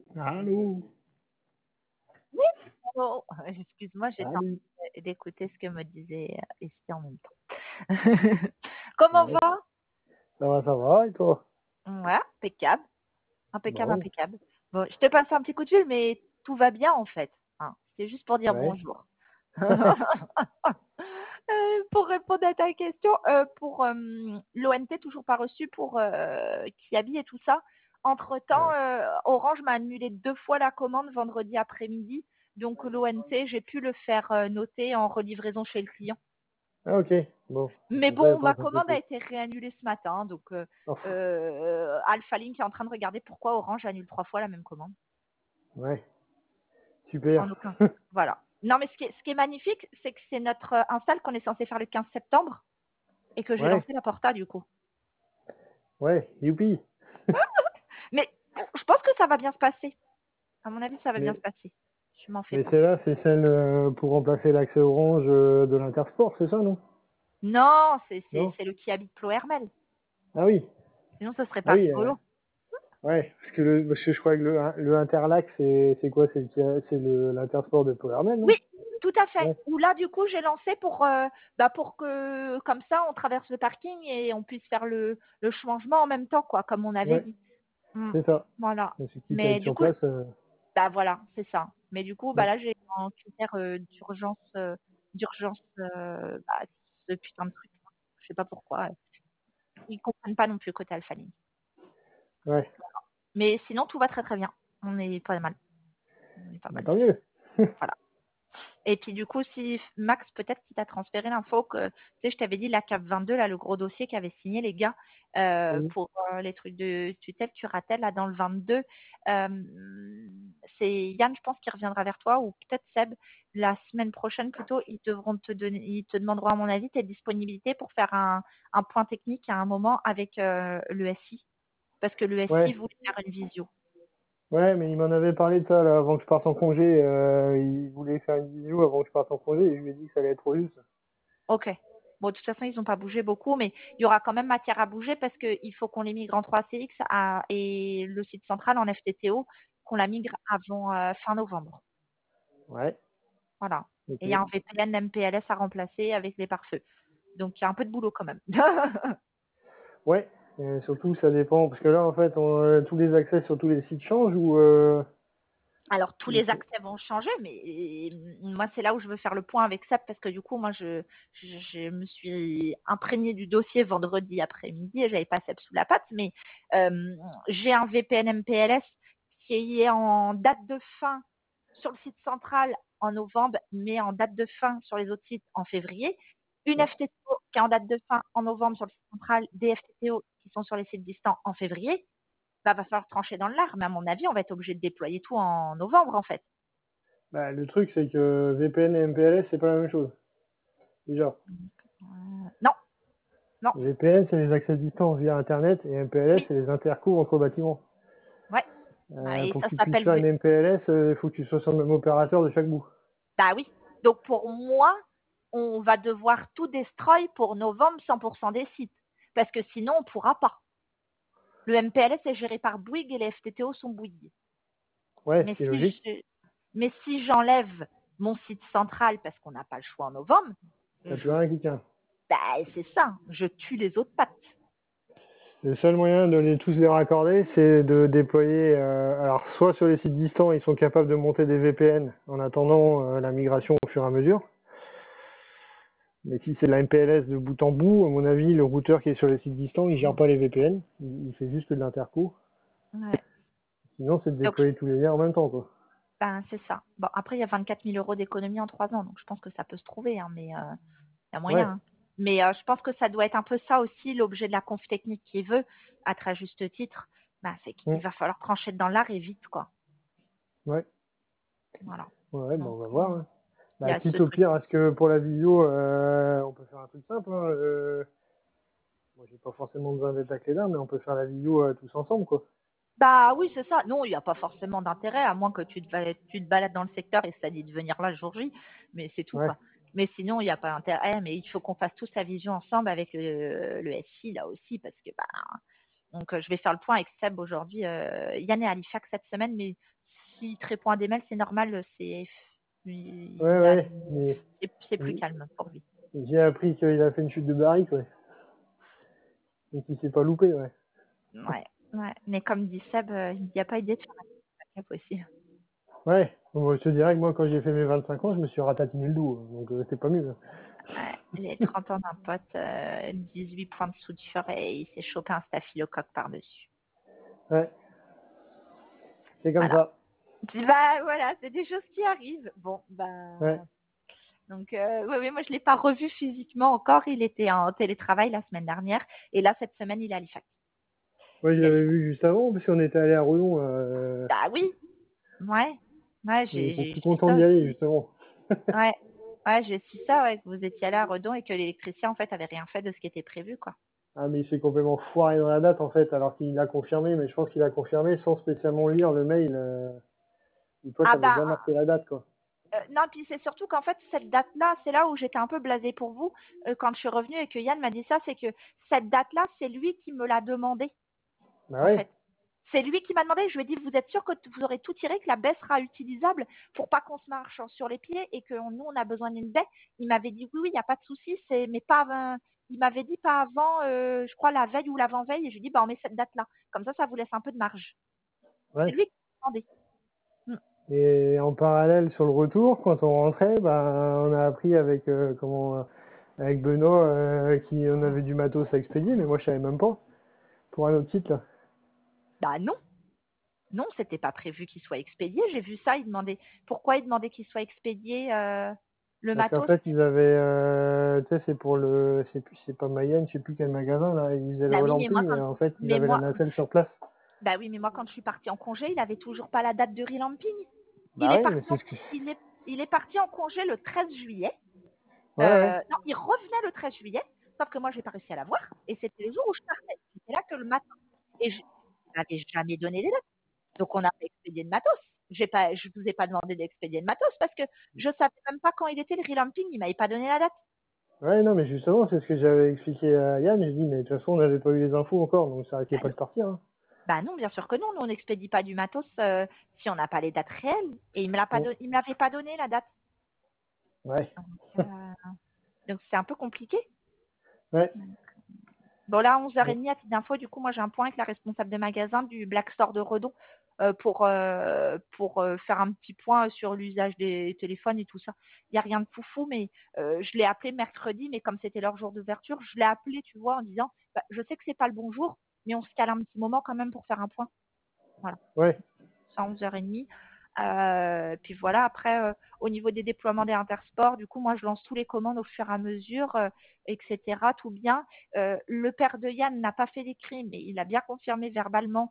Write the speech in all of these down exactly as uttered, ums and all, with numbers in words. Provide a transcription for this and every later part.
Allô? Oui, oh, excuse-moi, j'étais en Salut. train d'écouter ce que me disait euh, ici en même temps. Comment Ouais. va? Ça va, ça va, et toi? Ouais, impeccable, impeccable, Bon, impeccable. Bon, je te passe un petit coup de fil, mais tout va bien en fait. Hein. C'est juste pour dire ouais. bonjour. Euh, pour répondre à ta question, euh, pour euh, l'O N T, toujours pas reçu pour euh, Kiabi et tout ça. Entre-temps, Ouais. euh, Orange m'a annulé deux fois la commande vendredi après-midi. Donc l'O N T, j'ai pu le faire euh, noter en relivraison chez le client. Ah, ok. Bon, Mais comme ça, elle bon, ma passe un peu commande a plus. été réannulée ce matin. Donc euh, Oh, euh, Alpha Link est en train de regarder pourquoi Orange annule trois fois la même commande. ouais, En super. aucun. Voilà. Non, mais ce qui est, ce qui est magnifique, c'est que c'est notre euh, install qu'on est censé faire le quinze septembre et que j'ai ouais, lancé la porta du coup. ouais, youpi. Mais bon, je pense que ça va bien se passer. À mon avis, ça va bien Mais, se passer. Je m'en fais mais pas. celle-là, c'est celle euh, pour remplacer l'accès orange euh, de l'Intersport, c'est ça, non? Non, c'est c'est Non? c'est le qui habite Plo Hermel. Ah oui, Sinon, ce serait ah pas oui, euh, rigolo. ouais, parce que, le, parce que je crois que le, le Interlac, c'est c'est quoi? C'est le- c'est le- l'Intersport de Powerman, Oui, non? tout à fait. Ouais, Ou là, du coup, j'ai lancé pour euh, bah pour que comme ça, on traverse le parking et on puisse faire le le changement en même temps, quoi, comme on avait ouais, dit. Mm. c'est ça. Voilà. Mais c'est quitte à Mais être du sur coup, place. euh, bah voilà, c'est ça. Mais du coup, bah ouais. là, j'ai un critère euh, d'urgence, euh, d'urgence, euh, bah, ce putain de truc. Je sais pas pourquoi. Ils comprennent pas non plus côté Alpha Link. Ouais, Mais sinon, tout va très très bien. On est pas mal. On est pas bah mal tant du tout. mieux. Voilà. Et puis du coup, si Max, peut-être qu'il t'a transféré l'info que, tu sais, je t'avais dit la CAP vingt-deux, là, le gros dossier qu'avaient signé les gars euh, Oui. pour euh, les trucs de tutelle, curatelle, là, dans le vingt-deux. Euh, c'est Yann, je pense, qui reviendra vers toi, ou peut-être Seb, la semaine prochaine plutôt, ils devront te donner, ils te demanderont à mon avis tes disponibilités pour faire un, un point technique à un moment avec euh, le S I. Parce que le S I Ouais, voulait faire une visio. ouais, mais il m'en avait parlé de ça là, avant que je parte en congé. Euh, il voulait faire une vidéo avant que je parte en congé et je lui ai dit que ça allait être trop juste. Ok. Bon, de toute façon, ils n'ont pas bougé beaucoup, mais il y aura quand même matière à bouger parce qu'il faut qu'on les migre en trois C X à, et le site central en F T T O, qu'on la migre avant euh, fin novembre. Ouais, Voilà. ok. Et il y a un V P N M P L S à remplacer avec les pare-feux. Donc, il y a un peu de boulot quand même. Ouais, et surtout ça dépend, parce que là en fait, on, euh, tous les accès sur tous les sites changent ou... Euh, Alors, tous ou les c'est- accès vont changer, mais euh, moi, c'est là où je veux faire le point avec Seb parce que du coup, moi, je, je, je me suis imprégnée du dossier vendredi après-midi et j'avais pas Seb sous la patte, mais euh, j'ai un V P N M P L S qui est en date de fin sur le site central en novembre, mais en date de fin sur les autres sites en février. Une Ouais. F T T O qui est en date de fin en novembre sur le site central, des F T T O qui sont sur les sites distants en février. Bah, va falloir trancher dans le lard, mais à mon avis, on va être obligé de déployer tout en novembre, en fait. Bah, le truc c'est que V P N et M P L S c'est pas la même chose. Déjà, Euh, non, non, V P N c'est les accès à distance via internet et M P L S oui, c'est les intercours entre bâtiments. ouais. Bah, Euh, et pour que ça tu puisses s'appelle... faire V- une M P L S, euh, il faut que tu sois sur le même opérateur de chaque bout. Bah oui. Donc, pour moi, on va devoir tout destroy pour novembre cent pour cent des sites. Parce que sinon, on ne pourra pas. Le M P L S est géré par Bouygues et les F T T O sont Bouygues. Ouais, ce Mais qui est si logique. je, mais si j'enlève mon site central parce qu'on n'a pas le choix en novembre, T'as plus je, rien qui tient. bah, c'est ça, je tue les autres pattes. Le seul moyen de les tous les raccorder, c'est de déployer. Euh, alors, soit sur les sites distants, ils sont capables de monter des V P N en attendant euh, la migration au fur et à mesure. Mais si c'est de la M P L S de bout en bout, à mon avis, le routeur qui est sur les sites distants, il gère pas les V P N. Il, il fait juste de l'interco. Ouais. Sinon, c'est de Donc, déployer tous les liens en même temps, quoi. ben, c'est ça. Bon, après, il y a vingt-quatre mille euros d'économie en trois ans, donc je pense que ça peut se trouver, hein, mais euh, il y a moyen. Ouais. Hein. Mais euh, je pense que ça doit être un peu ça aussi, l'objet de la conf technique qui veut, à très juste titre, ben, c'est qu'il Mm. va falloir trancher dans l'art et vite, quoi. Ouais. Voilà. Ouais, bon, Donc, on va euh, voir. Hein. il y Bah, a ce quitte au truc. pire, est-ce que pour la vidéo, euh, on peut faire un truc simple. Hein, euh, moi, j'ai pas forcément besoin d'être à clé d'un, mais on peut faire la vidéo euh, tous ensemble, quoi. Bah oui, c'est ça. Non, il n'y a pas forcément d'intérêt, à moins que tu te, va- tu te balades dans le secteur et ça dit de venir là le jour J, mais c'est tout, Ouais. quoi. Mais sinon, il n'y a pas d'intérêt, mais il faut qu'on fasse tous sa vision ensemble avec le, le S I, là aussi, parce que, bah, Donc, euh, je vais faire le point avec Seb aujourd'hui. Euh, Yann est à Halifax cette semaine, mais s'il te répond à des mails, c'est normal. C'est, il Ouais, a, ouais. Mais c'est, c'est plus calme pour lui. j'ai appris qu'il a fait une chute de barrique, ouais. Et qu'il s'est pas loupé, ouais. Ouais, ouais. Mais comme dit Seb, euh, il n'y a pas idée de faire un cap aussi. Ouais. Bon, je te dirais que moi, quand j'ai fait mes vingt-cinq ans, je me suis ratatiné le dos. Donc, euh, c'est pas mieux. Ouais, les trente ans d'un pote, euh, dix-huit points de suture et il s'est chopé un staphylocoque par-dessus. Ouais. C'est comme Voilà. ça. Bah voilà, c'est des choses qui arrivent. Bon, bah. Ouais. Donc, euh, oui, oui, moi je ne l'ai pas revu physiquement encore. Il était en télétravail la semaine dernière. Et là, cette semaine, il est à Halifax. Moi, je Il est à l'avais Halifax. vu juste avant, parce qu'on était allé à Redon. Euh... Ah oui, ouais. Ouais, Et j'ai, j'étais j'ai tout su content ça d'y aller, aussi. justement. Ouais. Ouais, j'ai su ça, ouais, que vous étiez allé à Redon et que l'électricien, en fait, avait rien fait de ce qui était prévu, quoi. Ah, mais il s'est complètement foiré dans la date, en fait, alors qu'il l'a confirmé, mais je pense qu'il a confirmé sans spécialement lire le mail. Euh... Et toi, Ah t'avais bah, bien marqué la date, quoi. Euh, non, puis c'est surtout qu'en fait, cette date-là, c'est là où j'étais un peu blasée pour vous euh, quand je suis revenue et que Yann m'a dit ça, c'est que cette date-là, c'est lui qui me l'a demandé, Bah en ouais. fait. C'est lui qui m'a demandé, je lui ai dit, vous êtes sûr que t- vous aurez tout tiré, que la baie sera utilisable pour pas qu'on se marche sur les pieds et que nous, on a besoin d'une baie. Il m'avait dit, oui, oui, il n'y a pas de souci, c'est, mais pas avant, il m'avait dit pas avant, euh, je crois, la veille ou l'avant-veille, et je lui ai dit, bah, on met cette date-là. Comme ça, ça vous laisse un peu de marge. C'est Ouais. lui qui m'a demandé. Mm. Et en parallèle, sur le retour, quand on rentrait, bah, on a appris avec, euh, comment, euh, avec Benoît, euh, qu'on avait du matos à expédier, mais moi, je savais même pas. Pour un autre site, là. Bah, non. Non, c'était pas prévu qu'il soit expédié. J'ai vu ça. Il demandait pourquoi il demandait qu'il soit expédié euh, le Parce qu'en matos. fait, ils avaient, euh, tu sais, c'est pour le, c'est plus, c'est pas Mayenne, je sais plus quel magasin, là, ils faisaient le Bah oui, mais moi relamping, quand, et en fait, ils mais avaient la moi, nacelle sur place. bah oui, mais moi quand je suis partie en congé, il avait toujours pas la date de relamping. Il Bah est ouais, mais parti c'est en, ce que, il est, il est parti en congé le treize juillet. ouais, ouais, Euh, non, il revenait le treize juillet. Sauf que moi, j'ai pas réussi à la voir. Et c'était le jour où je partais. J'étais là que le matin. Et je n'avais jamais donné les dates. Donc, on n'a pas expédié de matos. J'ai pas, je vous ai pas demandé d'expédier de matos parce que je savais même pas quand il était le relamping. Il m'avait pas donné la date. ouais, non, mais justement, c'est ce que j'avais expliqué à Yann, j'ai dit, mais de toute façon, on n'avait pas eu les infos encore, donc ça arrêtait Bah pas non. de partir, hein. Bah non, bien sûr que non. Nous, on n'expédie pas du matos euh, si on n'a pas les dates réelles. Et il me l'a pas Bon, don- il me l'avait pas donné la date. ouais, Donc, euh, donc c'est un peu compliqué. ouais, Bon, là, à bon, onze heures trente, à titre d'info, du coup, moi, j'ai un point avec la responsable de magasin du Black Store de Redon euh, pour, euh, pour euh, faire un petit point sur l'usage des téléphones et tout ça. Il n'y a rien de foufou, mais euh, je l'ai appelé mercredi, mais comme c'était leur jour d'ouverture, je l'ai appelé, tu vois, en disant, bah, je sais que c'est pas le bon jour, mais on se cale un petit moment quand même pour faire un point. Voilà. ouais, C'est à onze heures trente. Euh, puis voilà, après, euh, au niveau des déploiements des intersports, du coup, moi, je lance tous les commandes au fur et à mesure, euh, et cetera. Tout bien. Euh, le père de Yann n'a pas fait l'écrit, mais il a bien confirmé verbalement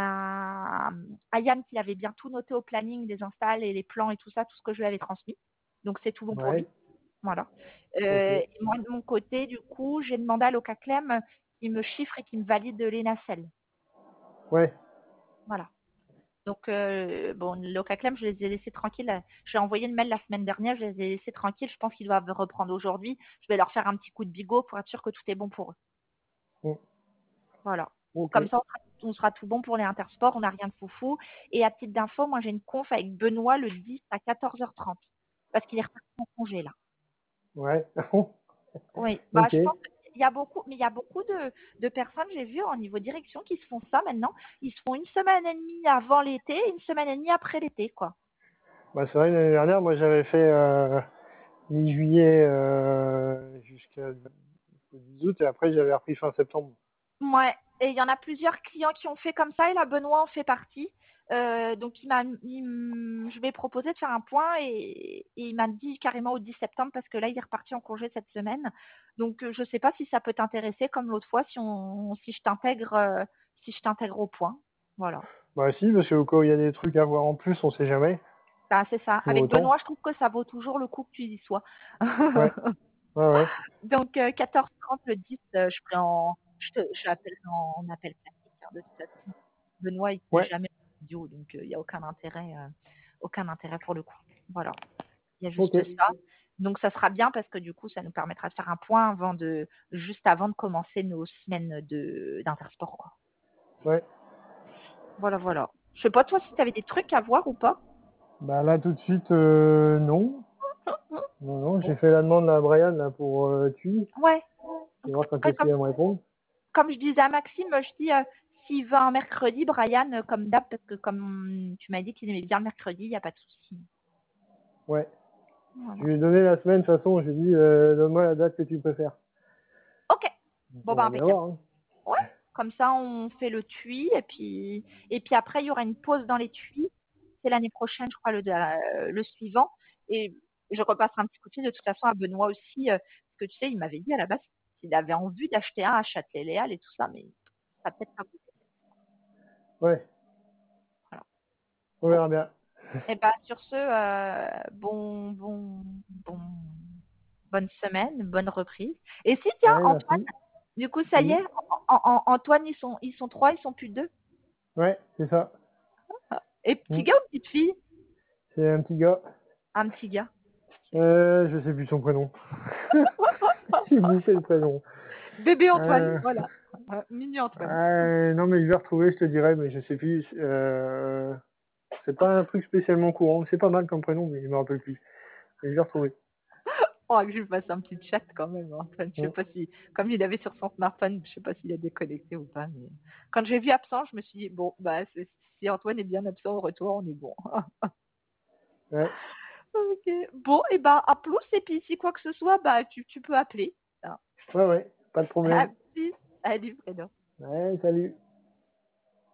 à, à Yann qu'il avait bien tout noté au planning, les installs et les plans et tout ça, tout ce que je lui avais transmis. Donc, c'est tout bon pour ouais, lui. Voilà. ok, Euh, et moi, de mon côté, du coup, j'ai demandé à l'Ocaclem qu'il me chiffre et qu'il me valide les nacelles. ouais, Voilà. Donc, euh, bon, l'Ocaclem, je les ai laissés tranquilles. J'ai envoyé le mail la semaine dernière, je les ai laissés tranquilles. Je pense qu'ils doivent reprendre aujourd'hui. Je vais leur faire un petit coup de bigot pour être sûr que tout est bon pour eux. bon, Voilà. ok, Comme ça, on sera, on sera tout bon pour les intersports, on n'a rien de foufou. Et à titre d'info, moi, j'ai une conf avec Benoît le dix à quatorze heures trente. Parce qu'il est reparti en congé, là. ouais, Oui, bah, ok, je pense qu'il y a beaucoup, mais il y a beaucoup de, de personnes, j'ai vu, au niveau direction, qui se font ça maintenant. Ils se font une semaine et demie avant l'été, une semaine et demie après l'été, quoi. bah c'est vrai, l'année dernière, moi, j'avais fait, euh, mi-juillet, euh, jusqu'à dix août, et après, j'avais repris fin septembre. Ouais, et il y en a plusieurs clients qui ont fait comme ça, et là, Benoît en fait partie. Euh, donc, il m'a, il m- je vais proposer de faire un point, et, et il m'a dit carrément au dix septembre, parce que là, il est reparti en congé cette semaine. Donc, euh, je ne sais pas si ça peut t'intéresser, comme l'autre fois, si, on, si je t'intègre, euh, si je t'intègre au point. Voilà. Bah si, parce qu'au cas où il y a des trucs à voir en plus, on sait jamais, Bah, c'est ça. pour Avec autant. Benoît, je trouve que ça vaut toujours le coup que tu y sois. Ouais, ouais, ouais, Donc, euh, quatorze trente, le dix, euh, je ferai en, je te, je l'appelle en, en appel classique, hein, de toute façon. Benoît, il ne fait ouais, jamais de vidéo, donc il n'y a aucun intérêt, euh, aucun intérêt pour le coup. Voilà. Il y a ok, juste ça. Donc, ça sera bien parce que du coup, ça nous permettra de faire un point avant de, juste avant de commencer nos semaines de, d'intersport, quoi. Ouais. Voilà, voilà. Je sais pas, toi, si tu avais des trucs à voir ou pas. Bah là, tout de suite, euh, non. Non, non, j'ai fait la demande là, à Brian là, pour euh, Tui. Ouais. Je vais voir quand Ouais, est-ce qu'il comme, va me répondre. comme je disais à Maxime, je dis, euh, s'il va un mercredi, Brian, euh, comme d'hab, parce que comme tu m'as dit qu'il aimait bien le mercredi, il n'y a pas de souci. Ouais. Voilà. Je lui ai donné la semaine, de toute façon, j'ai dit, euh, donne-moi la date que tu préfères. Ok. Donc, Bon, on bah, va bien impeccable. voir. Hein. Ouais. Comme ça, on fait le tui, et puis, et puis après, il y aura une pause dans les tuis. C'est l'année prochaine, je crois, le, euh, le suivant. Et je repasserai un petit coup de fil de toute façon à Benoît aussi, euh, parce que tu sais, il m'avait dit à la base qu'il avait envie d'acheter un à Châtelet-Léal et tout ça, mais ça peut-être pas possible. Ouais. Voilà. On Bon. verra bien. Et bah sur ce, euh, bon, bon, bon, bonne semaine, bonne reprise. Et si tiens, Ouais, Antoine, merci. du coup, ça y Oui. est, An- An- Antoine, ils sont, ils sont trois, ils sont plus deux. Ouais, c'est ça. Et petit Mm. gars ou petite fille? C'est un petit gars. Un petit gars. Euh, je sais plus son prénom. J'ai bouffé le prénom. Bébé Antoine, Euh, voilà. Euh, mini Antoine. euh, non, mais je vais retrouver, je te dirai, mais je sais plus. Euh, c'est pas un truc spécialement courant. C'est pas mal comme prénom, mais je me rappelle plus. Mais je vais retrouver. Oh, que je lui fasse un petit chat quand même, Antoine. Je sais Mm. pas si, comme il avait sur son smartphone, je sais pas s'il a déconnecté ou pas. Mais quand j'ai vu absent, je me suis dit bon, bah c'est- si Antoine est bien absent au retour, on est bon. Ouais. Ok. Bon, et ben à plus. Et puis si quoi que ce soit, bah tu, tu peux appeler. Hein. Ouais, ouais. Pas de À problème. plus. Allez, Fredo. Ouais, salut.